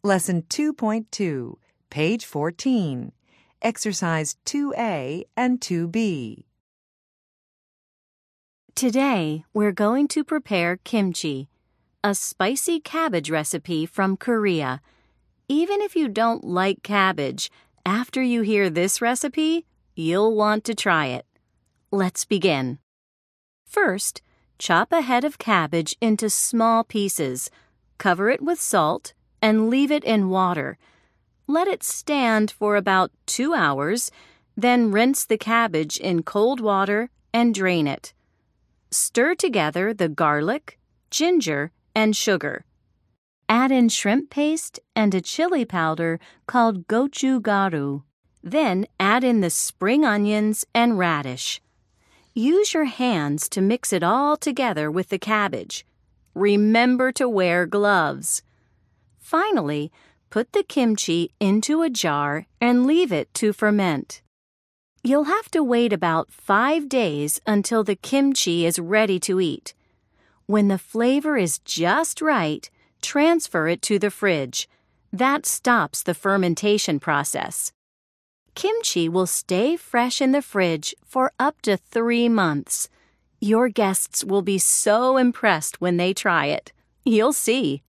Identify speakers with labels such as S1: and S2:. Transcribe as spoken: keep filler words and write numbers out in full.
S1: Lesson two point two, page fourteen, Exercise two A and two B.
S2: Today, we're going to prepare kimchi, a spicy cabbage recipe from Korea. Even if you don't like cabbage, after you hear this recipe, you'll want to try it. Let's begin. First, chop a head of cabbage into small pieces, cover it with salt, and leave it in water. Let it stand for about two hours, then rinse the cabbage in cold water and drain it. Stir together the garlic, ginger, and sugar. Add in shrimp paste and a chili powder called gochugaru. Then add in the spring onions and radish. Use your hands to mix it all together with the cabbage. Remember to wear gloves. Finally, put the kimchi into a jar and leave it to ferment. You'll have to wait about five days until the kimchi is ready to eat. When the flavor is just right, transfer it to the fridge. That stops the fermentation process. Kimchi will stay fresh in the fridge for up to three months. Your guests will be so impressed when they try it. You'll see.